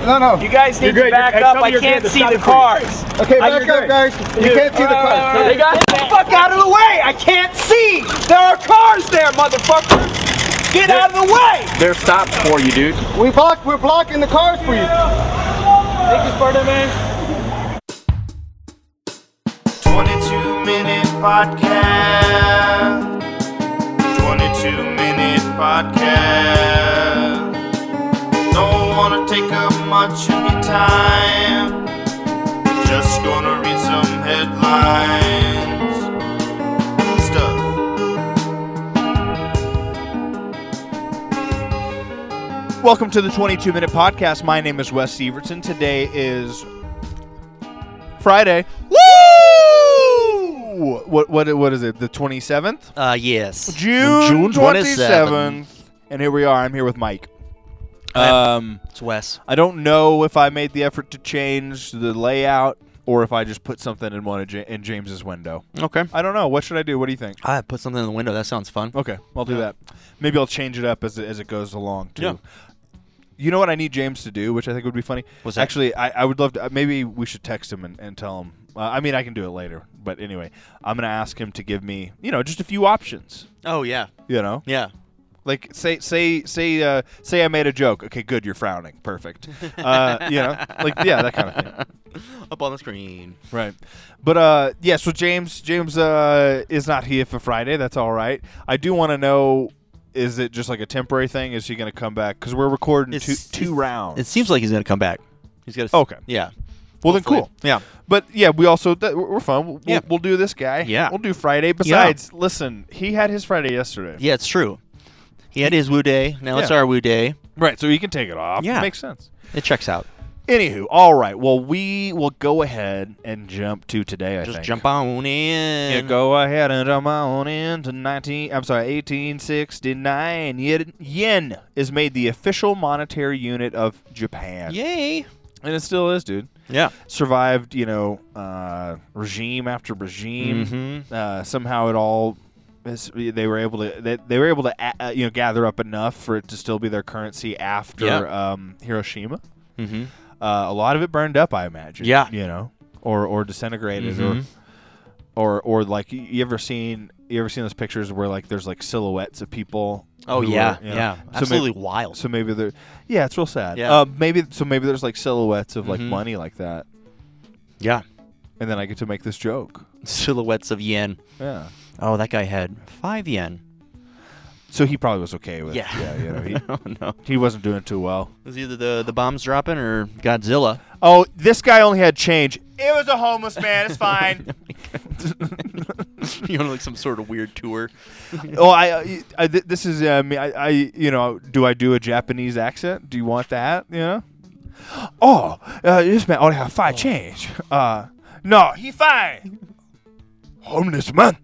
No. You guys need to back up. I can't see the cars. Okay, back up, guys. You can't see the cars. Hey, guys, get the fuck out of the way. I can't see. There are cars there, motherfucker. Get out of the way. They're stopped for you, dude. We're blocking the cars for you. Thank you, Spider-Man. 22-minute podcast. 22-minute podcast. Don't wanna take up much of your time. Just gonna read some headlines and stuff. Welcome to the 22-minute podcast. My name is Wes Evertson. Today is Friday. Woo! What is it? The 27th? Yes. June 27th. And here we are. I'm here with Mike. It's Wes. I don't know if I made the effort to change the layout or if I just put something in in James's window. Okay. I don't know. What should I do? What do you think? I put something in the window. That sounds fun. Okay, I'll do that. Maybe I'll change it up as it goes along too. Yeah. You know what I need James to do, which I think would be funny? What's that? Actually, I would love to. Maybe we should text him and tell him. I mean, I can do it later. But anyway, I'm going to ask him to give me, just a few options. Oh, yeah. Yeah. Like, say I made a joke. Okay, good, you're frowning. Perfect. That kind of thing. Up on the screen. Right. But, so James is not here for Friday. That's all right. I do want to know, is it just like a temporary thing? Is he going to come back? Because we're recording two rounds. It seems like he's going to come back. He's got. Okay. Yeah. Well, Hopefully. then cool. Yeah. But, yeah, we also, we're fun. We'll do this guy. Yeah. We'll do Friday. Besides, listen, he had his Friday yesterday. Yeah, it's true. He had his woo day. Now it's our woo day. Right, so he can take it off. Yeah. It makes sense. It checks out. Anywho, all right. Well, we will go ahead and jump to today, I think. Just jump on in. Yeah, go ahead and jump on into 1869. Yen is made the official monetary unit of Japan. Yay. And it still is, dude. Yeah. Survived, regime after regime. Mm-hmm. Somehow it all... They were able to gather up enough for it to still be their currency after Hiroshima. Mm-hmm. A lot of it burned up, I imagine. Yeah. Or disintegrated, or like you ever seen those pictures where like there's like silhouettes of people. Oh yeah, so absolutely wild. So maybe they're it's real sad. Yeah. Maybe there's like silhouettes of like money like that. Yeah. And then I get to make this joke. Silhouettes of yen. Yeah. Oh, that guy had 5 yen. So he probably was okay with. He wasn't doing too well. It was either the bombs dropping or Godzilla. Oh, this guy only had change. It was a homeless man. It's fine. You know, like some sort of weird tour. This is do I do a Japanese accent? Do you want that? This man only have 5 change. No, he fine. Homeless man.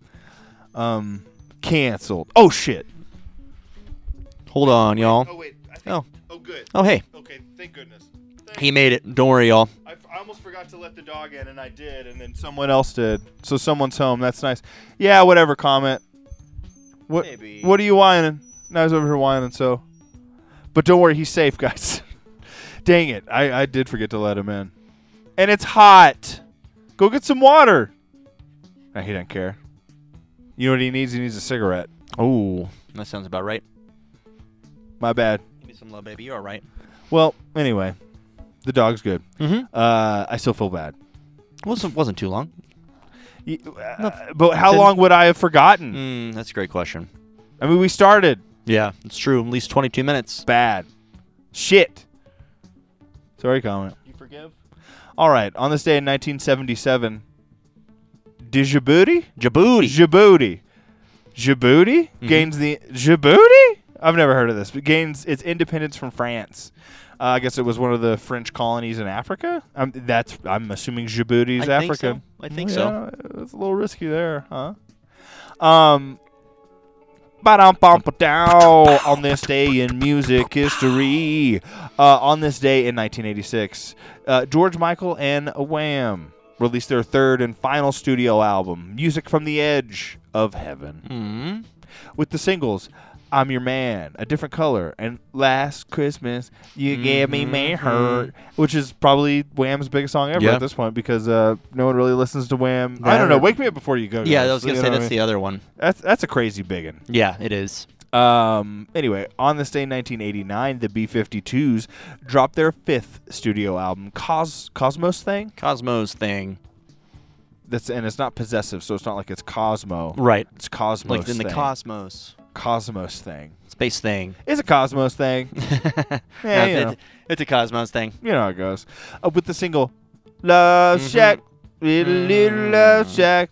Canceled. Oh shit. Hold on, y'all. Oh wait. Oh, good. Oh, hey. Okay, thank goodness. He made it. Don't worry, y'all. I almost forgot to let the dog in, and I did, and then someone else did. So someone's home. That's nice. Yeah, whatever. Comment. What? Maybe. What are you whining? No, I was over here whining. So, but don't worry, he's safe, guys. Dang it! I did forget to let him in, and it's hot. Go get some water. He doesn't care. You know what he needs? He needs a cigarette. Oh, that sounds about right. My bad. Give me some love, baby. You're all right. Well, anyway, the dog's good. Mm-hmm. I still feel bad. Wasn't too long. But how long would I have forgotten? That's a great question. I mean, we started. Yeah, it's true. At least 22 minutes. Bad. Shit. Sorry, comment. You forgive? All right. On this day in 1977, Djibouti gains the Djibouti? I've never heard of this, but gains its independence from France. I guess it was one of the French colonies in Africa. I'm assuming Djibouti's Africa. I think so. It's a little risky there, huh? On this day in music history, on this day in 1986, George Michael and Wham released their third and final studio album, Music from the Edge of Heaven, with the singles I'm Your Man, A Different Color, and Last Christmas You Gave Me My Heart, which is probably Wham's biggest song ever Yeah. at this point because no one really listens to Wham. I don't know. Wake Me Up Before You Go. Yeah, guys. I was gonna You say know that's what the other one. I mean? That's a crazy biggin. Yeah, it is. Anyway, on this day in 1989, the B-52s dropped their 5th studio album, Cosmos Thing. Cosmos thing. And it's not possessive, so it's not like it's Cosmo. Right. It's Cosmos Like in the Thing. cosmos. Cosmos Thing. Space thing. It's a Cosmos Thing. No, you know. it's a cosmos thing. You know how it goes. With the single Love Shack, little Love Shack.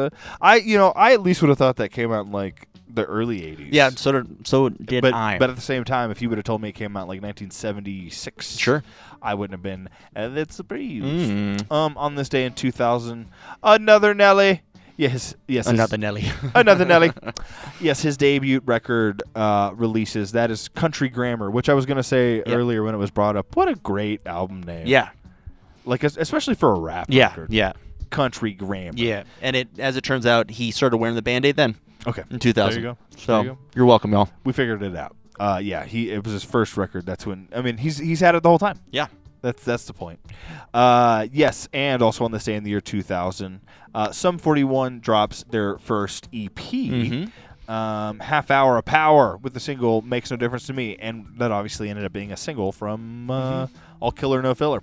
I at least would have thought that came out in like the early 80s. Yeah, so did but I. But at the same time, if you would have told me it came out like 1976, Sure. I wouldn't have been that surprised. Mm. On this day in 2000, another Nelly. Yes. Another Nelly. Another Nelly. Yes, his debut record releases. That is Country Grammar, which I was going to say earlier when it was brought up. What a great album name. Yeah. Like, especially for a rap Yeah. record. Yeah. Country Grammar. Yeah. And as it turns out, he started wearing the Band-Aid then Okay. in 2000. There you go. So There you go. you're welcome, y'all. We figured it out. It was his first record. That's when, I mean, he's had it the whole time. Yeah. That's the point. Yes, and also on this day in the year 2000, Sum 41 drops their first EP, Half Hour of Power, with the single Makes No Difference to Me, and that obviously ended up being a single from All Killer No Filler,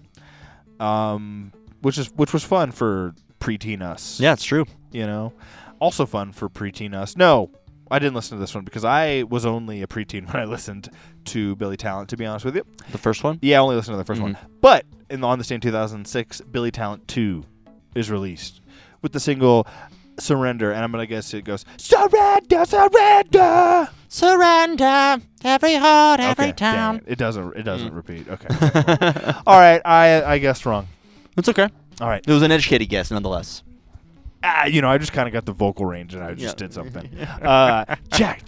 which was fun for preteen us. Yeah, it's true. You know, also fun for preteen us. No, I didn't listen to this one because I was only a preteen when I listened to Billy Talent, to be honest with you. The first one? Yeah, I only listened to the first one. But on the same 2006, Billy Talent 2 is released with the single Surrender. And I'm going to guess it goes, Surrender, Surrender. Surrender, every heart, every Okay, dang town. it doesn't repeat. Okay. All right, I guessed wrong. It's okay. All right. It was an educated guess, nonetheless. I just kind of got the vocal range and I just did something. Jack.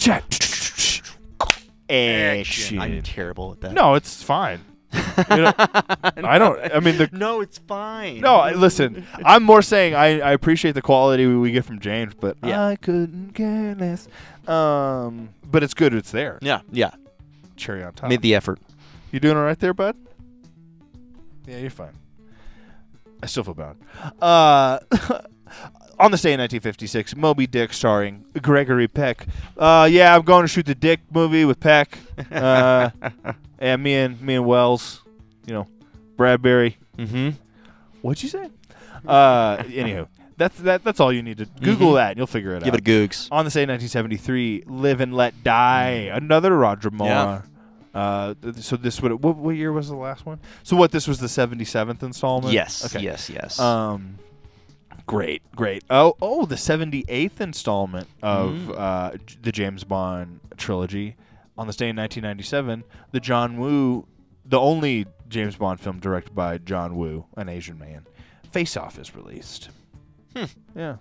Action. I'm terrible at that. No, it's fine. I don't. I mean, No, it's fine. no. Listen, I'm more saying I appreciate the quality we get from James, but I couldn't care less. But it's good. It's there. Yeah. Cherry on top. Made the effort. You doing all right there, bud? Yeah, you're fine. I still feel bad. On this day in 1956, Moby Dick starring Gregory Peck. I'm going to shoot the Dick movie with Peck. And me and Wells, Bradbury. Mm-hmm. What'd you say? Anywho, that's all you need to Google that and you'll figure it Give out. it a googs. On this day in 1973, Live and Let Die, another Roger Moore. So this what year was the last one? So this was the 77th installment? Yes. Okay. Yes. Great. Oh, the 78th installment of the James Bond trilogy. On this day in 1997, the only James Bond film directed by John Woo, an Asian man, Face Off, is released. Yeah.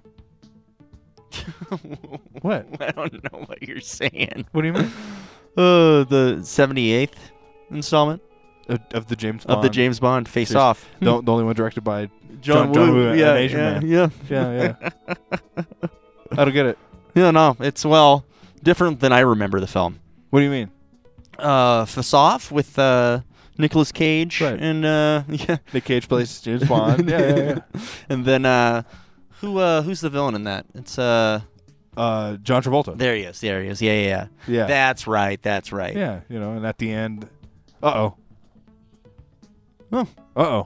What? I don't know what you're saying. What do you mean? The 78th installment Of the James Bond? of the James Bond Face Seriously. Off. The only one directed by John Woo, an yeah, Asian man. Yeah. Yeah. I don't get it. Yeah, no, it's different than I remember the film. What do you mean? Face Off with Nicolas Cage Right. and Nick Cage plays James Bond. Yeah. and then who's the villain in that? It's John Travolta. there he is. Yeah. Yeah. That's right. Yeah, and at the end, uh-oh. Oh. Uh-oh.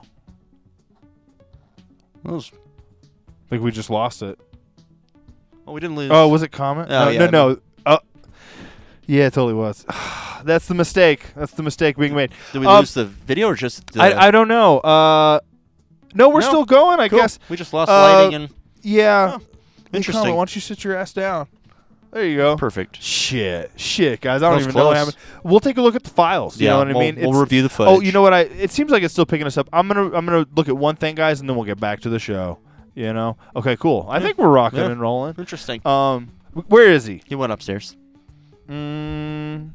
Those- Like we just lost it. Oh, we didn't lose. Oh, was it Comet? Oh, yeah. No. Yeah, it totally was. That's the mistake. That's the mistake being made. Did we lose the video or just the... I don't know. No, we're still going, I Cool. guess. We just lost lighting and... Yeah. Hey, interesting. Comet, why don't you sit your ass down? There you go. Perfect. Shit, guys. I don't was even know what close. happened. We'll take a look at the files. You know what I mean? We'll review the footage. Oh, you know what? It seems like it's still picking us up. I'm gonna look at one thing, guys, and then we'll get back to the show. Okay, cool. I think we're rocking and rolling. Interesting. Where is he? He went upstairs. I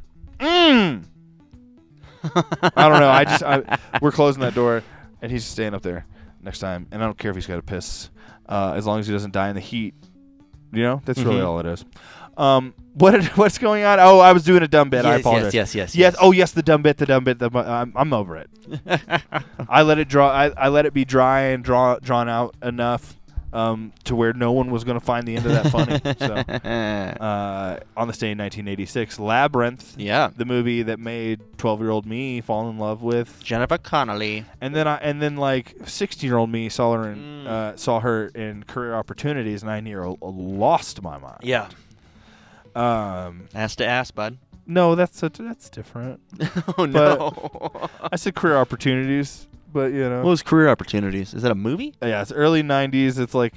don't know. We're closing that door, and he's staying up there next time. And I don't care if he's got to piss, as long as he doesn't die in the heat. That's really all it is. What's going on? Oh, I was doing a dumb bit. I apologize. Yes. Oh, yes, the dumb bit. I'm over it. I let it be dry and drawn out enough to where no one was going to find the end of that funny. So, on this day in 1986, Labyrinth, the movie that made 12-year-old me fall in love with Jennifer Connelly, and then like 16-year-old me saw her in Career Opportunities, and I nearly lost my mind. Yeah. Ass to ass, bud. No, that's different. Oh no! I said Career Opportunities. But, you know. What was Career Opportunities? Is that a movie? Yeah, it's early 90s. It's like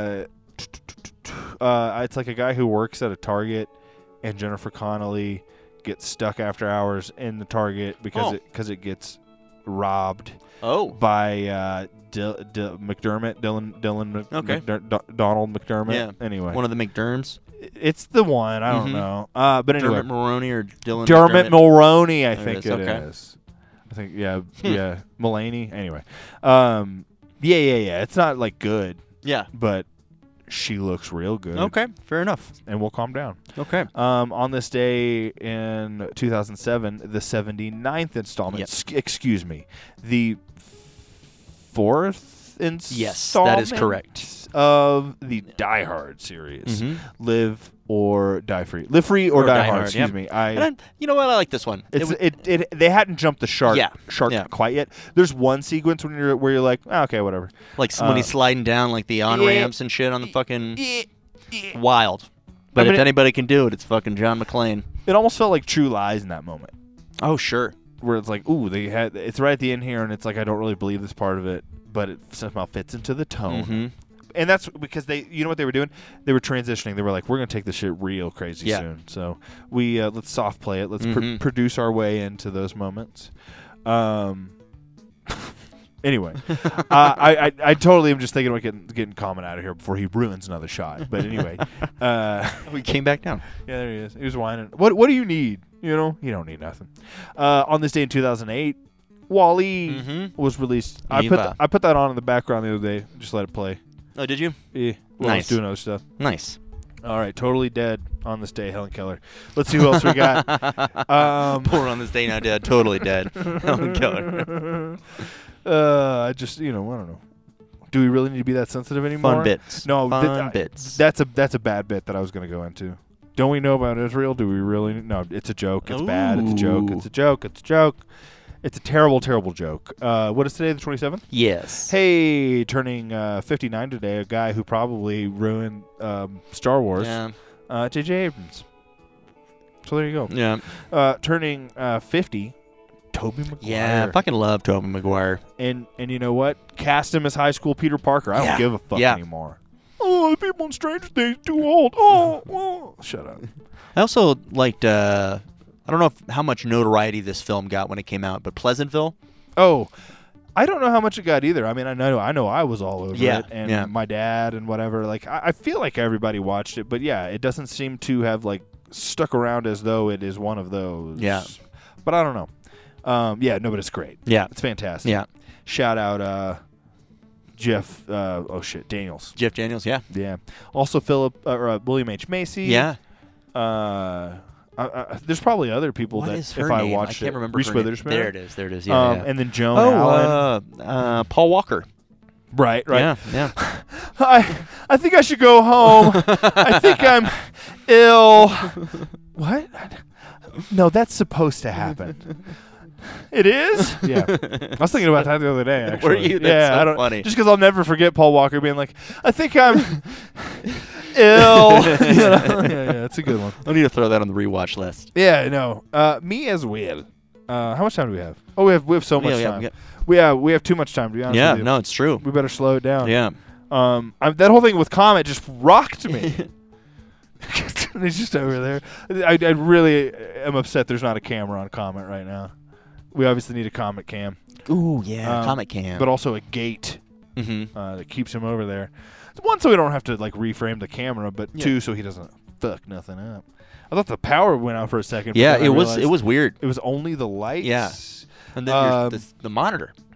it's like a guy who works at a Target, and Jennifer Connelly gets stuck after hours in the Target because it gets robbed by McDermott, Donald McDermott. Yeah. Anyway. One of the McDerms. It's the one. I don't know. But anyway. Dermot Mulroney or Dylan Dermot Mulroney, I think it Okay. is. I think, yeah, Mulaney. Anyway, yeah. It's not like good. Yeah, but she looks real good. Okay, fair enough. And we'll calm down. Okay. On this day in 2007, the 79th installment. Excuse me, the 4th installment. Yes, that is correct. Of the Die Hard series, Live or Die Free. Live Free or Die Hard. Excuse me. You know what? I like this one. They hadn't jumped the shark quite yet. There's one sequence where you're like, okay, whatever. Like when he's sliding down like the on ramps and shit on the fucking wild. But if anybody can do it, it's fucking John McClane. It almost felt like True Lies in that moment. Oh sure. Where it's like, ooh, it's right at the end here, and it's like I don't really believe this part of it, but it somehow fits into the tone. Mm-hmm. And that's because you know what they were doing? They were transitioning. They were like, we're going to take this shit real crazy soon. So we let's soft play it. Let's produce our way into those moments. Anyway, I totally am just thinking about getting Common out of here before he ruins another shot. But anyway, we came back down. Yeah, there he is. He was whining. What do you need? You know, you don't need nothing. On this day in 2008. WALL-E was released. I put that on in the background the other day. Just let it play. Oh, did you? Yeah. Well, I was doing other stuff. Nice. All right. Totally Dead on this day, Helen Keller. Let's see who else we got. Poor On This Day Now Dead. Totally Dead. Helen Keller. I just, I don't know. Do we really need to be that sensitive anymore? Fun bits. No. Fun bits. That's a bad bit that I was going to go into. Don't we know about Israel? Do we really? No, it's a joke. It's bad. It's a joke. It's a joke. It's a joke. It's a terrible, terrible joke. What is today, the 27th? Yes. Hey, turning 59 today, a guy who probably ruined Star Wars, J.J. Abrams. So there you go. Yeah. Turning 50, Tobey Maguire. Yeah, I fucking love Tobey Maguire. And you know what? Cast him as high school Peter Parker. I don't give a fuck anymore. Oh, the people in Stranger Things too old. Oh, shut up. I also liked... I don't know how much notoriety this film got when it came out, but Pleasantville. Oh, I don't know how much it got either. I mean, I know I was all over it, and yeah. my dad and whatever. Like, I feel like everybody watched it, but yeah, it doesn't seem to have like stuck around as though it is one of those. Yeah, but I don't know. Yeah, no, but it's great. Yeah, it's fantastic. Yeah, shout out Jeff. Daniels. Jeff Daniels. Yeah, yeah. Also, William H. Macy. Yeah. There's probably other people what that is her if name? I watched I can't remember. Reese Witherspoon. There it is. Yeah, and then Joan Allen. Paul Walker. Right. Yeah. I think I should go home. I think I'm ill. What? No, that's supposed to happen. It is? Yeah. I was thinking about that the other day, actually. Were you? That's so funny. Just because I'll never forget Paul Walker being like, I think I'm ill. Yeah, it's a good one. I need to throw that on the rewatch list. Yeah, no. Me as well. How much time do we have? Oh, we have so much time. We have too much time, to be honest with you. No, it's true. We better slow it down. Yeah. That whole thing with Comet just rocked me. He's just over there. I really am upset there's not a camera on Comet right now. We obviously need a Comet cam. Ooh, yeah, Comet cam. But also a gate that keeps him over there. One, so we don't have to like reframe the camera, but two, so he doesn't fuck nothing up. I thought the power went out for a second. Yeah, it was weird. It was only the lights. Yeah, and then the monitor.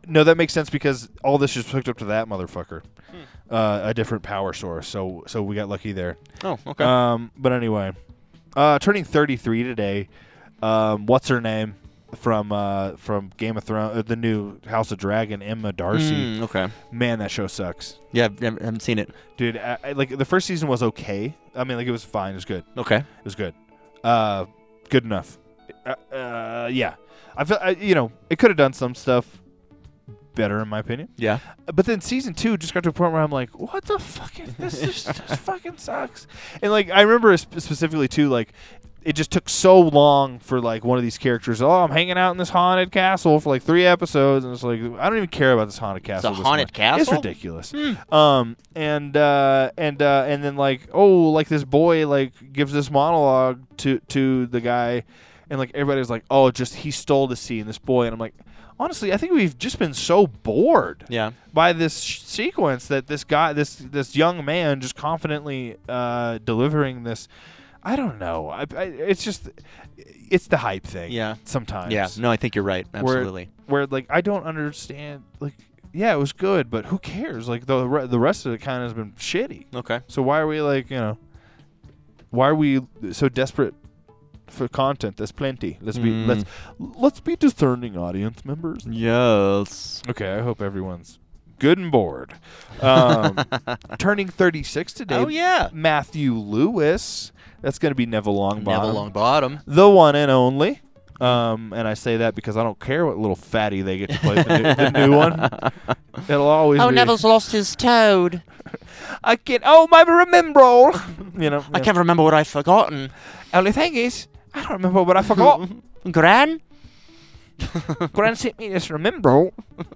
No, that makes sense because all this is hooked up to that motherfucker. A different power source. So we got lucky there. Oh, okay. But anyway, turning 33 today. What's her name from Game of Thrones? The new House of Dragon, Emma Darcy. Okay. Man, that show sucks. Yeah, I haven't seen it. Dude, like the first season was okay. I mean, like it was fine. It was good. Okay. It was good. Good enough. Yeah. I feel it could have done some stuff better in my opinion. Yeah. But then season 2 just got to a point where I'm like, what the fuck is this? This fucking sucks. And like I remember specifically too, like it just took so long for like one of these characters. Oh, I'm hanging out in this haunted castle for like 3 episodes, and it's like I don't even care about this haunted castle. It's a haunted castle. It's ridiculous. And then like like this boy like gives this monologue to the guy, and like everybody's like, oh, just he stole the scene, this boy, and I'm like, honestly, I think we've just been so bored by this sequence that this guy, this young man, just confidently delivering this. I don't know. It's just, it's the hype thing. Yeah. Sometimes. Yeah. No, I think you're right. Absolutely. Where like I don't understand. Like, yeah, it was good, but who cares? Like the rest of it kind of has been shitty. Okay. So why are we like why are we so desperate for content? There's plenty. Let's be discerning, audience members. Yes. Okay. I hope everyone's good and bored. Turning 36 today. Oh yeah. Matthew Lewis. That's going to be Neville Longbottom. Neville Longbottom. The one and only. And I say that because I don't care what little fatty they get to play the new one. It'll always be. Neville's lost his toad. I can't. Oh, my remember. I can't remember what I've forgotten. Only thing is, I don't remember what I forgot. Gran? Gran sent me this remember.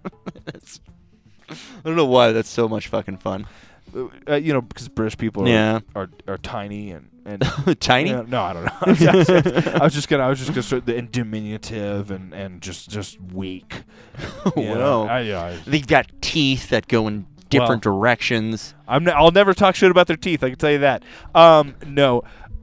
I don't know why that's so much fucking fun. Because British people are tiny and tiny. No, I don't know. I was just gonna start the diminutive and just weak. Whoa. They've got teeth that go in different directions. I'll never talk shit about their teeth. I can tell you that. No.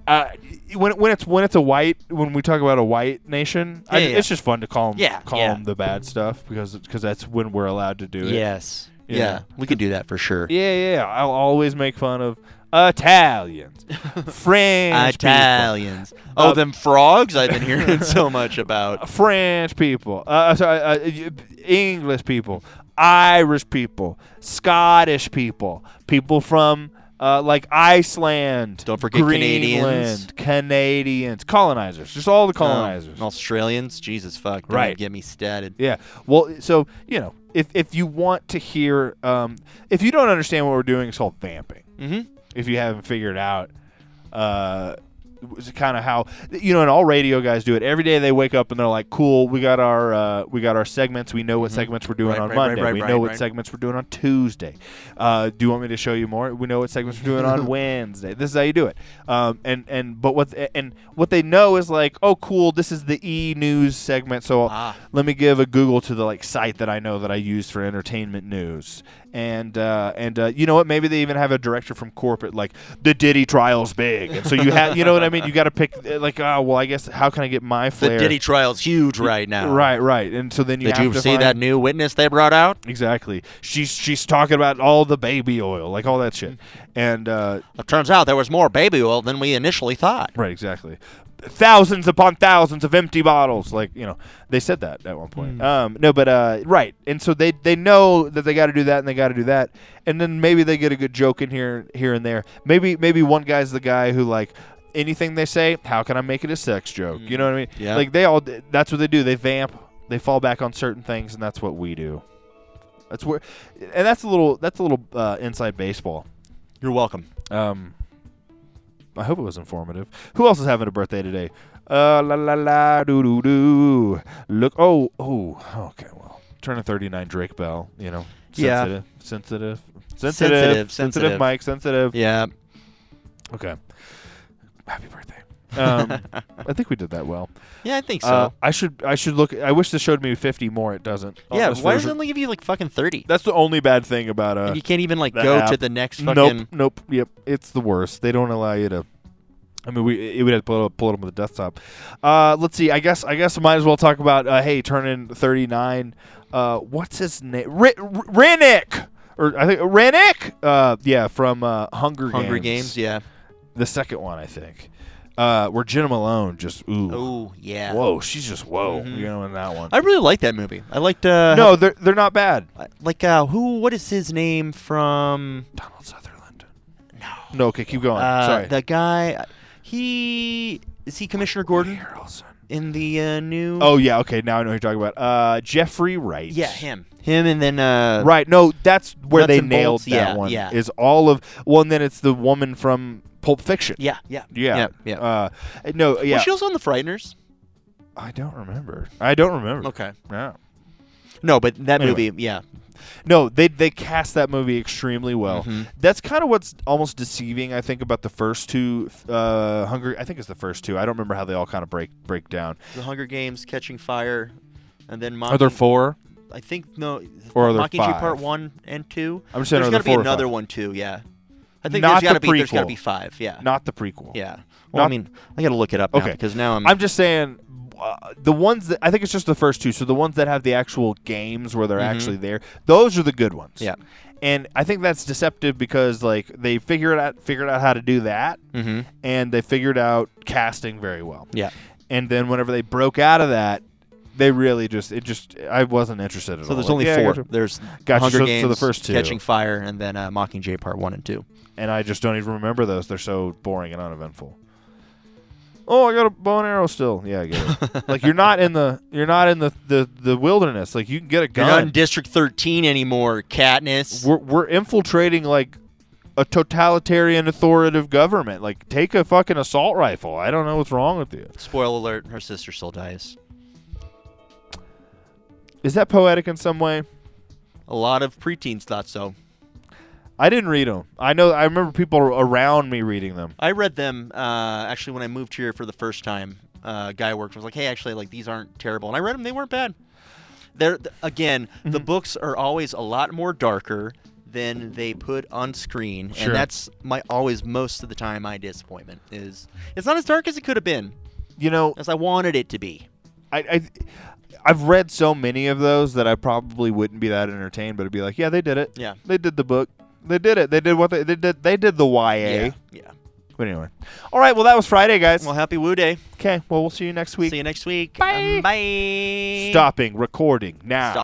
When we talk about a white nation, it's just fun to call them the bad stuff because that's when we're allowed to do it. Yes. Yeah, we could do that for sure. Yeah. I'll always make fun of Italians, French Italians. People. Them frogs I've been hearing so much about. French people. English people, Irish people, Scottish people, people from like Iceland. Don't forget Greenland, Canadians, colonizers. Just all the colonizers. Australians. Jesus fuck. Right. Get me statted. Yeah. Well, so if you want to hear, if you don't understand what we're doing, it's called vamping. Mm-hmm. If you haven't figured out, it's kind of how and all radio guys do it. Every day they wake up and they're like, "Cool, we got our segments. We know what segments we're doing on Monday. We know what segments we're doing on Tuesday. Do you want me to show you more? We know what segments we're doing on Wednesday. This is how you do it. But what they know is like, oh, cool, this is the E-News segment. So let me give a Google to the site that I know that I use for entertainment news. And you know what? Maybe they even have a director from corporate, like the Diddy trial's big, and so you have, you know what I mean? You got to pick, I guess how can I get my flair? The Diddy trial's huge right now. Right. And so then Did you see that new witness they brought out? Exactly. She's talking about all the baby oil, like all that shit. And it turns out there was more baby oil than we initially thought. Right. Exactly. Thousands upon thousands of empty bottles, they said that at one point. Right, and so they know that they got to do that and they got to do that, and then maybe they get a good joke in here and there. Maybe one guy's the guy who anything they say, how can I make it a sex joke? You know what I mean? Yeah. That's what they do. They vamp. They fall back on certain things, and that's what we do. That's a little inside baseball. You're welcome. I hope it was informative. Who else is having a birthday today? La la la doo doo doo. Look. Oh. Okay. Well, turning 39, Drake Bell. Sensitive. Mike. Sensitive. Yeah. Okay. Happy birthday. I think we did that well. Yeah, I think so. I should look. I wish this showed me 50 more. It doesn't. Yeah. Why does it only give you fucking 30? That's the only bad thing about and you can't even go app. to the next fucking. Nope. Yep. It's the worst. They don't allow you to. I mean, we would have to pull it up on the desktop. Let's see. I guess I might as well talk about. Hey, turning 39. What's his name? Rennick, or I think Rennick. Yeah, from Hunger Games. Hunger Games, yeah. The second one, I think. Where Jenna Malone just Oh yeah. Whoa, she's just you know, in that one. I really liked that movie. I liked. No, they're not bad. Like what is his name from? Donald Sutherland. No. Okay, keep going. Sorry. The guy. Is he Commissioner Gordon in the new? Oh yeah, okay. Now I know who you're talking about. Jeffrey Wright. Yeah, him, and then right. No, that's where Nuts they and nailed Bolts. that Yeah, one. yeah. Is all of and then it's the woman from Pulp Fiction. Yeah. No, yeah. Was she also on The Frighteners? I don't remember. Okay. Yeah. No, but that Anyway. movie, yeah. No, they cast that movie extremely well. Mm-hmm. That's kind of what's almost deceiving, I think, about the first two I think it's the first two. I don't remember how they all kind of break down. The Hunger Games, Catching Fire, and then Are there 4? I think no. Or are there Mockingjay 5? Part 1 and 2. I'm just saying, there's are got to there be 4 or another 5? one too. Yeah. I think Not there's got to the be 5. Yeah. Not the prequel. Yeah. Well, Not- I mean, I got to look it up now Okay. because now I'm just saying, the ones that I think it's just the first two. So the ones that have the actual games where they're actually there, those are the good ones. Yeah. And I think that's deceptive because like they figured out how to do that, and they figured out casting very well. Yeah. And then whenever they broke out of that, they really I wasn't interested at all. So there's Like, only yeah, 4. gotcha. There's Gotcha. Hunger So Games, the first 2. Catching Fire, and then Mockingjay Part 1 and 2. And I just don't even remember those. They're so boring and uneventful. Oh, I got a bow and arrow still. Yeah, I get it. Like you're not in the wilderness. Like you can get a You're not in gun. District 13 anymore, Katniss. We're infiltrating like a totalitarian authoritative government. Like take a fucking assault rifle. I don't know what's wrong with you. Spoiler alert: her sister still dies. Is that poetic in some way? A lot of preteens thought so. I didn't read them. I remember people around me reading them. I read them actually when I moved here for the first time. A guy I worked with was like, "Hey, actually, like these aren't terrible," and I read them. They weren't bad. The books are always a lot more darker than they put on screen, Sure. and that's most of the time my disappointment is it's not as dark as it could have been, You know, as I wanted it to be. I've read so many of those that I probably wouldn't be that entertained, but it'd be like, yeah, they did it. Yeah. They did the book. They did it. They did what they did. They did the YA. Yeah. But anyway. All right. Well, that was Friday, guys. Well, happy Woo Day. Okay. Well, we'll see you next week. See you next week. Bye. Bye. Stopping recording now. Stop.